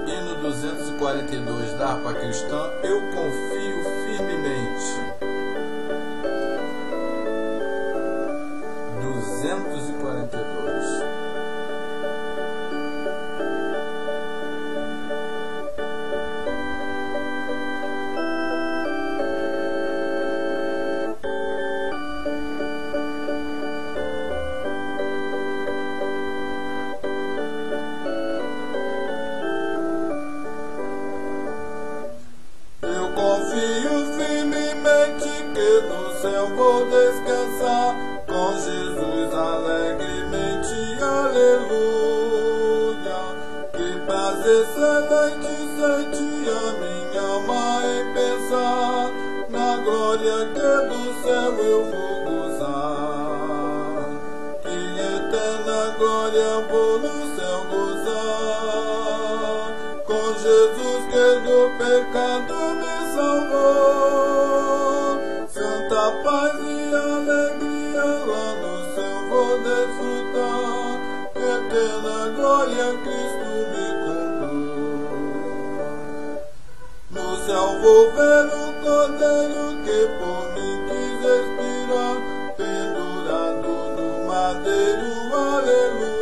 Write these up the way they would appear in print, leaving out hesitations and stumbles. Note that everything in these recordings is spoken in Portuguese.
Hino 242 da harpa cristã, eu confio firmemente. 242. Confio firmemente que no céu vou descansar com Jesus alegremente, aleluia. Que prazer excelente sente a minha alma em pensar na glória que do céu eu vou gozar. Que eterna glória vou no céu gozar com Jesus que do pecado me salvou. Santa paz e alegria lá no céu vou desfrutar. Eterna glória Cristo me comprou. No céu vou ver o Cordeiro que por mim quis expirar, pendurado no madeiro, aleluia.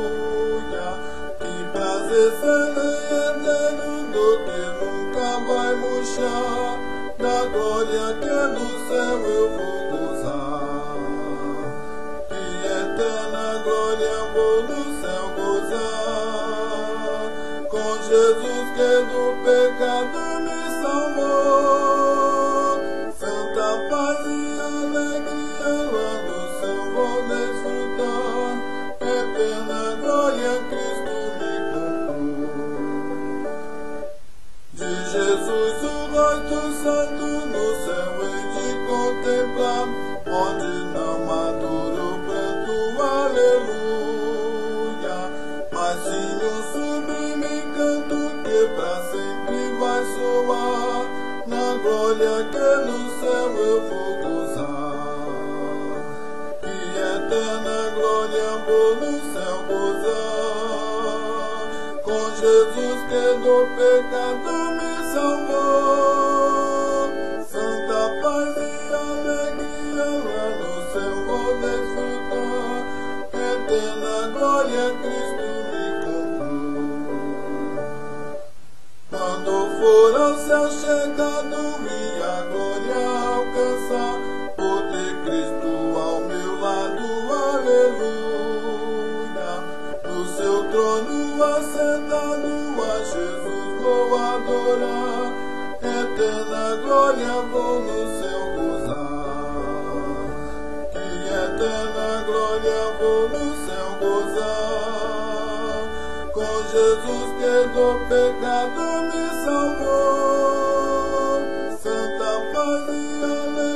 Que prazer celeste do que nunca vai murchar, da glória que do céu eu vou gozar. Que eterna glória vou no céu gozar com Jesus que do pecado me salvou. Santa paz e alegria lá no céu vou desfrutar. Eterna glória Cristo me comprou. De Jesus o rosto santo no céu hei de contemplar, onde não há dor ou pranto, aleluia. Mas sim um sublime canto que pra sempre vai soar, na glória que no céu eu vou gozar. Que eterna glória vou no céu gozar com Jesus que do pecado me salvou. Santa paz e alegria lá no céu vou desfrutar. Eterna glória Cristo me comprou. Quando for ao céu chegado e a glória alcançar, por ter Cristo ao meu lado, aleluia. No seu trono assentado a Jesus vou adorar. Eterna glória vou no céu gozar. Que eterna glória vou no céu gozar com Jesus que do pecado me salvou. Santa paz e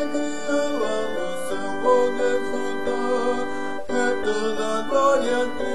alegria lá no céu vou desfrutar. Eterna glória